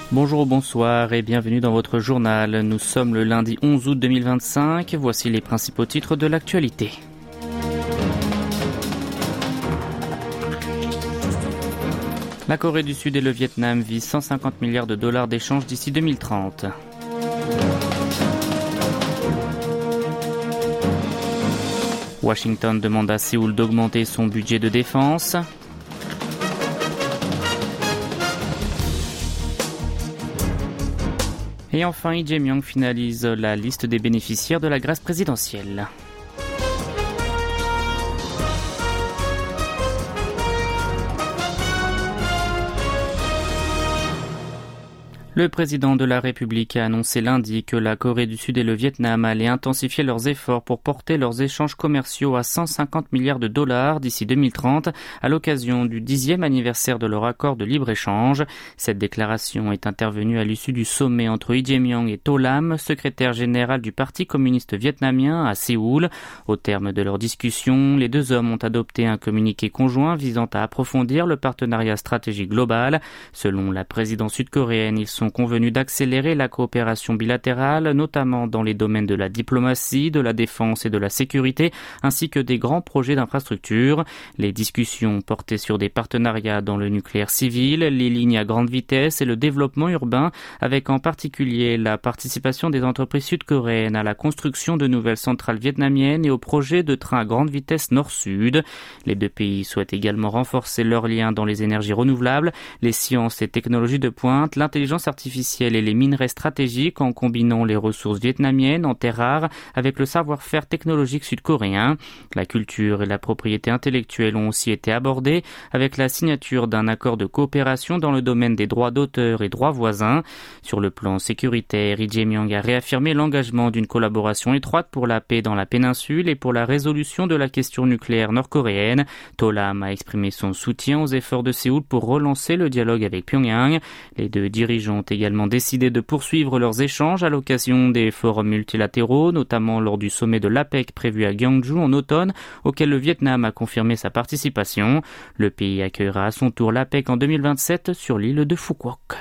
Bonjour, bonsoir et bienvenue dans votre journal. Nous sommes le lundi 11 août 2025. Voici les principaux titres de l'actualité. La Corée du Sud et le Vietnam visent 150 milliards de dollars d'échanges d'ici 2030. Washington demande à Séoul d'augmenter son budget de défense. Et enfin, Lee Jae-myung finalise la liste des bénéficiaires de la grâce présidentielle. Le président de la République a annoncé lundi que la Corée du Sud et le Vietnam allaient intensifier leurs efforts pour porter leurs échanges commerciaux à 150 milliards de dollars d'ici 2030 à l'occasion du 10e anniversaire de leur accord de libre-échange. Cette déclaration est intervenue à l'issue du sommet entre Lee Jae-myung et To Lam, secrétaire général du Parti communiste vietnamien à Séoul. Au terme de leur discussion, les deux hommes ont adopté un communiqué conjoint visant à approfondir le partenariat stratégique global. Selon la présidence sud-coréenne, ils sont convenus d'accélérer la coopération bilatérale, notamment dans les domaines de la diplomatie, de la défense et de la sécurité, ainsi que des grands projets d'infrastructure. Les discussions portaient sur des partenariats dans le nucléaire civil, les lignes à grande vitesse et le développement urbain, avec en particulier la participation des entreprises sud-coréennes à la construction de nouvelles centrales vietnamiennes et au projet de train à grande vitesse nord-sud. Les deux pays souhaitent également renforcer leurs liens dans les énergies renouvelables, les sciences et technologies de pointe, l'intelligence artificielle et les minerais stratégiques en combinant les ressources vietnamiennes en terres rares avec le savoir-faire technologique sud-coréen. La culture et la propriété intellectuelle ont aussi été abordées avec la signature d'un accord de coopération dans le domaine des droits d'auteur et droits voisins. Sur le plan sécuritaire, Lee Jae-myung a réaffirmé l'engagement d'une collaboration étroite pour la paix dans la péninsule et pour la résolution de la question nucléaire nord-coréenne. To Lam a exprimé son soutien aux efforts de Séoul pour relancer le dialogue avec Pyongyang. Les deux dirigeants ont également décidé de poursuivre leurs échanges à l'occasion des forums multilatéraux, notamment lors du sommet de l'APEC prévu à Gyeongju en automne, auquel le Vietnam a confirmé sa participation. Le pays accueillera à son tour l'APEC en 2027 sur l'île de Phu Quoc.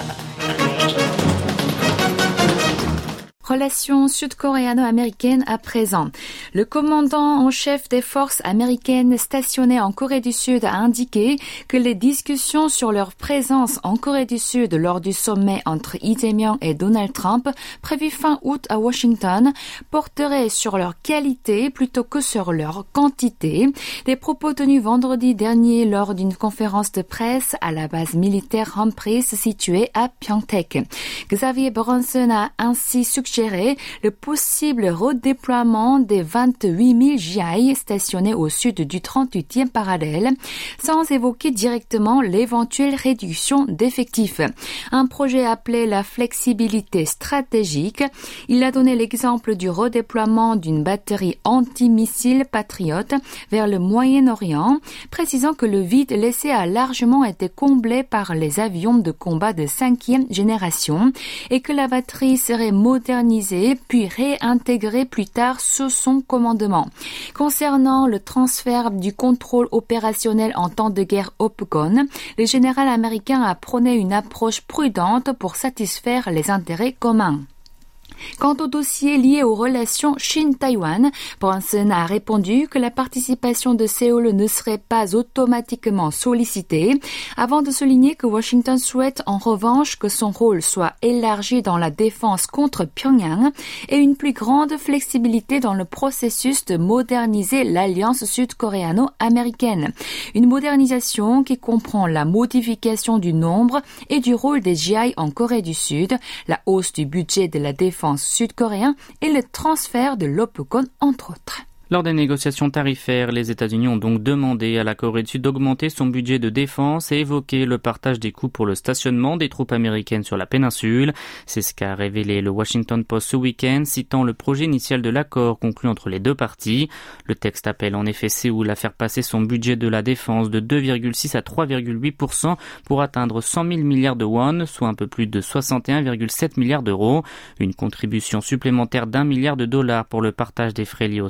Relations sud-coréano-américaines à présent. Le commandant en chef des forces américaines stationnées en Corée du Sud a indiqué que les discussions sur leur présence en Corée du Sud lors du sommet entre Lee Jae-myung et Donald Trump, prévu fin août à Washington, porteraient sur leur qualité plutôt que sur leur quantité. Des propos tenus vendredi dernier lors d'une conférence de presse à la base militaire Humphreys située à Pyeongtaek. Xavier Bronson a ainsi suggéré le possible redéploiement des 28 000 GI stationnés au sud du 38e parallèle, sans évoquer directement l'éventuelle réduction d'effectifs. Un projet appelé la flexibilité stratégique. Il a donné l'exemple du redéploiement d'une batterie antimissile Patriot vers le Moyen-Orient, précisant que le vide laissé a largement été comblé par les avions de combat de 5e génération et que la batterie serait modernisée puis réintégrée plus tard sous son commandement. Concernant le transfert du contrôle opérationnel en temps de guerre OPCON, le général américain a prôné une approche prudente pour satisfaire les intérêts communs. Quant au dossier lié aux relations Chine-Taïwan, Bronson a répondu que la participation de Séoul ne serait pas automatiquement sollicitée, avant de souligner que Washington souhaite en revanche que son rôle soit élargi dans la défense contre Pyongyang et une plus grande flexibilité dans le processus de moderniser l'alliance sud-coréano-américaine. Une modernisation qui comprend la modification du nombre et du rôle des GI en Corée du Sud, la hausse du budget de la défense sud-coréen et le transfert de l'OPCON, entre autres. Lors des négociations tarifaires, les États-Unis ont donc demandé à la Corée du Sud d'augmenter son budget de défense et évoqué le partage des coûts pour le stationnement des troupes américaines sur la péninsule. C'est ce qu'a révélé le Washington Post ce week-end, citant le projet initial de l'accord conclu entre les deux parties. Le texte appelle en effet Séoul à faire passer son budget de la défense de 2,6 à 3,8% pour atteindre 100 000 milliards de won, soit un peu plus de 61,7 milliards d'euros. Une contribution supplémentaire d'1 milliard de dollars pour le partage des frais liés au stationnement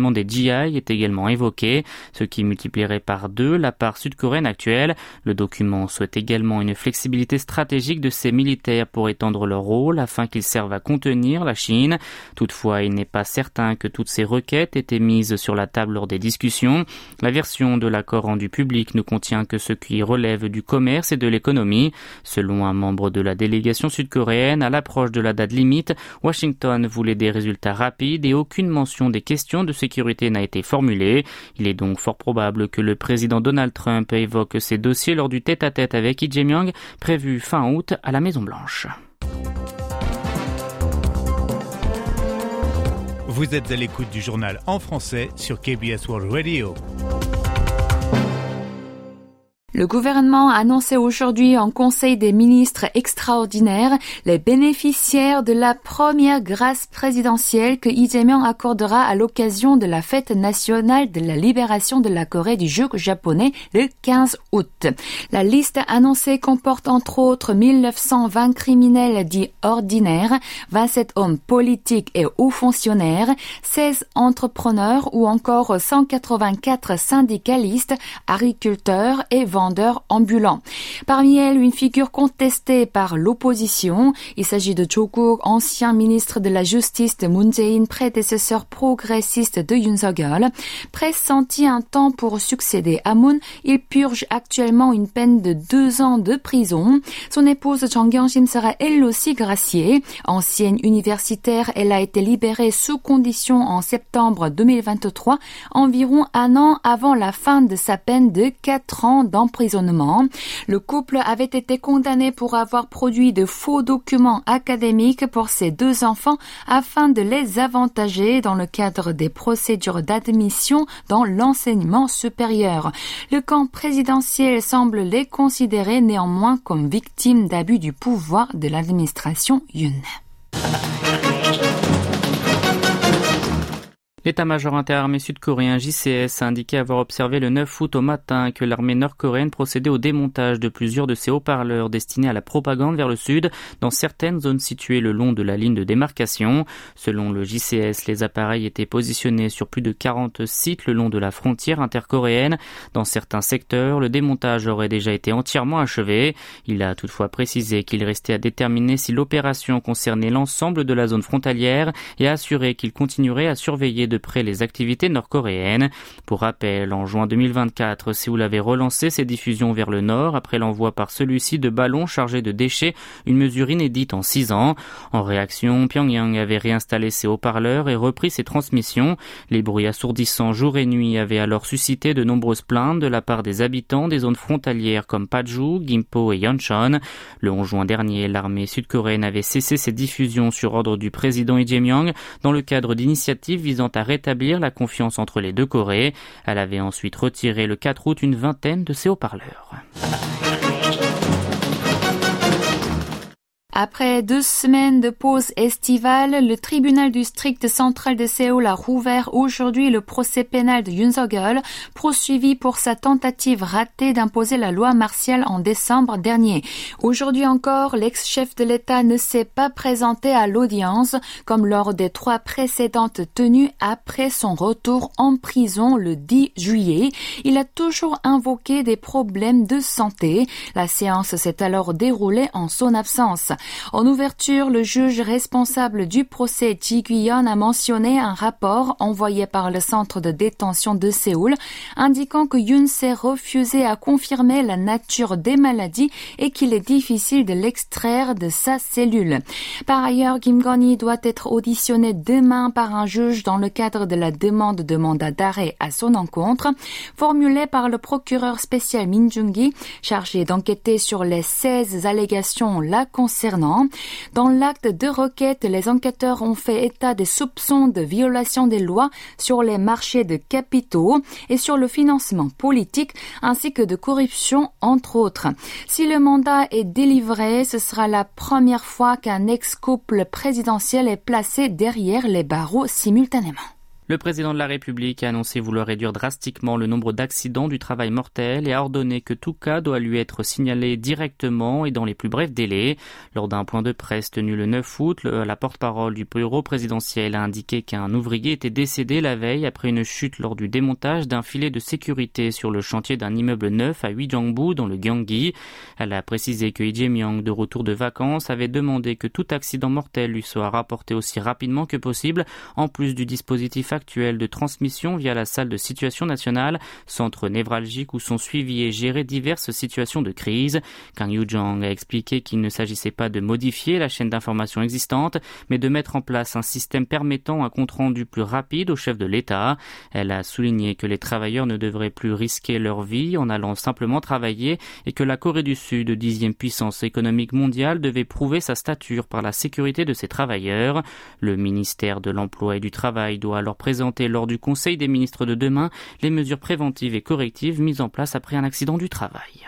lancement des GI est également évoqué, ce qui multiplierait par 2 la part sud-coréenne actuelle. Le document souhaite également une flexibilité stratégique de ses militaires pour étendre leur rôle afin qu'ils servent à contenir la Chine. Toutefois, il n'est pas certain que toutes ces requêtes aient été mises sur la table lors des discussions. La version de l'accord rendu public ne contient que ce qui relève du commerce et de l'économie. Selon un membre de la délégation sud-coréenne, à l'approche de la date limite, Washington voulait des résultats rapides et aucune mention des questions de sécurité n'a été formulée. Il est donc fort probable que le président Donald Trump évoque ces dossiers lors du tête-à-tête avec Lee Jae-myung, prévu fin août à la Maison-Blanche. Vous êtes à l'écoute du journal en français sur KBS World Radio. Le gouvernement a annoncé aujourd'hui en Conseil des ministres extraordinaire les bénéficiaires de la première grâce présidentielle que Lee Jae-myung accordera à l'occasion de la fête nationale de la libération de la Corée du joug japonais le 15 août. La liste annoncée comporte entre autres 1920 criminels dits ordinaires, 27 hommes politiques et hauts fonctionnaires, 16 entrepreneurs ou encore 184 syndicalistes, agriculteurs et vendeurs ambulants. Parmi elles, une figure contestée par l'opposition. Il s'agit de Cho Kuk, ancien ministre de la Justice de Moon Jae-in, prédécesseur progressiste de Yoon Suk-yeol. Pressenti un temps pour succéder à Moon, il purge actuellement une peine de 2 ans de prison. Son épouse Jung Kyung-sim sera elle aussi graciée. Ancienne universitaire, elle a été libérée sous condition en septembre 2023, environ un an avant la fin de sa peine de 4 ans d'emprisonnement. Le couple avait été condamné pour avoir produit de faux documents académiques pour ses 2 enfants afin de les avantager dans le cadre des procédures d'admission dans l'enseignement supérieur. Le camp présidentiel semble les considérer néanmoins comme victimes d'abus du pouvoir de l'administration Yoon. L'état-major interarmé sud-coréen JCS a indiqué avoir observé le 9 août au matin que l'armée nord-coréenne procédait au démontage de plusieurs de ses haut-parleurs destinés à la propagande vers le sud dans certaines zones situées le long de la ligne de démarcation. Selon le JCS, les appareils étaient positionnés sur plus de 40 sites le long de la frontière intercoréenne. Dans certains secteurs, le démontage aurait déjà été entièrement achevé. Il a toutefois précisé qu'il restait à déterminer si l'opération concernait l'ensemble de la zone frontalière et a assuré qu'il continuerait à surveiller de près les activités nord-coréennes. Pour rappel, en juin 2024, Séoul avait relancé ses diffusions vers le nord après l'envoi par celui-ci de ballons chargés de déchets, une mesure inédite en 6 ans. En réaction, Pyongyang avait réinstallé ses haut-parleurs et repris ses transmissions. Les bruits assourdissants jour et nuit avaient alors suscité de nombreuses plaintes de la part des habitants des zones frontalières comme Paju, Gimpo et Yeoncheon. Le 11 juin dernier, l'armée sud-coréenne avait cessé ses diffusions sur ordre du président Lee Jae-myung dans le cadre d'initiatives visant à rétablir la confiance entre les deux Corées. Elle avait ensuite retiré le 4 août une vingtaine de ses haut-parleurs. Après 2 semaines de pause estivale, le tribunal du district central de Séoul a rouvert aujourd'hui le procès pénal de Yoon Suk-yeol, poursuivi pour sa tentative ratée d'imposer la loi martiale en décembre dernier. Aujourd'hui encore, l'ex-chef de l'État ne s'est pas présenté à l'audience, comme lors des 3 précédentes tenues après son retour en prison le 10 juillet. Il a toujours invoqué des problèmes de santé. La séance s'est alors déroulée en son absence. En ouverture, le juge responsable du procès Ji Gui-yeon a mentionné un rapport envoyé par le centre de détention de Séoul, indiquant que Yoon s'est refusé à confirmer la nature des maladies et qu'il est difficile de l'extraire de sa cellule. Par ailleurs, Kim Gon-hee doit être auditionné demain par un juge dans le cadre de la demande de mandat d'arrêt à son encontre, formulée par le procureur spécial Min Jung-gi, chargé d'enquêter sur les 16 allégations la concernant. Dans l'acte de requête, les enquêteurs ont fait état des soupçons de violation des lois sur les marchés de capitaux et sur le financement politique, ainsi que de corruption, entre autres. Si le mandat est délivré, ce sera la première fois qu'un ex-couple présidentiel est placé derrière les barreaux simultanément. Le président de la République a annoncé vouloir réduire drastiquement le nombre d'accidents du travail mortel et a ordonné que tout cas doit lui être signalé directement et dans les plus brefs délais. Lors d'un point de presse tenu le 9 août, la porte-parole du bureau présidentiel a indiqué qu'un ouvrier était décédé la veille après une chute lors du démontage d'un filet de sécurité sur le chantier d'un immeuble neuf à Uijeongbu dans le Gyeonggi. Elle a précisé que Lee Jae-myung, de retour de vacances, avait demandé que tout accident mortel lui soit rapporté aussi rapidement que possible, en plus du dispositif actuel de transmission via la salle de situation nationale, centre névralgique où sont suivies et gérées diverses situations de crise. Kang Yoo-jong a expliqué qu'il ne s'agissait pas de modifier la chaîne d'information existante, mais de mettre en place un système permettant un compte-rendu plus rapide au chef de l'État. Elle a souligné que les travailleurs ne devraient plus risquer leur vie en allant simplement travailler et que la Corée du Sud, 10e puissance économique mondiale, devait prouver sa stature par la sécurité de ses travailleurs. Le ministère de l'Emploi et du Travail doit alors présenter lors du Conseil des ministres de demain les mesures préventives et correctives mises en place après un accident du travail.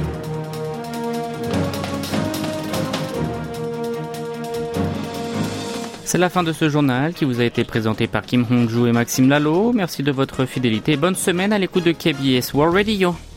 C'est la fin de ce journal qui vous a été présenté par Kim Hong-joo et Maxime Lalo. Merci de votre fidélité. Bonne semaine à l'écoute de KBS World Radio.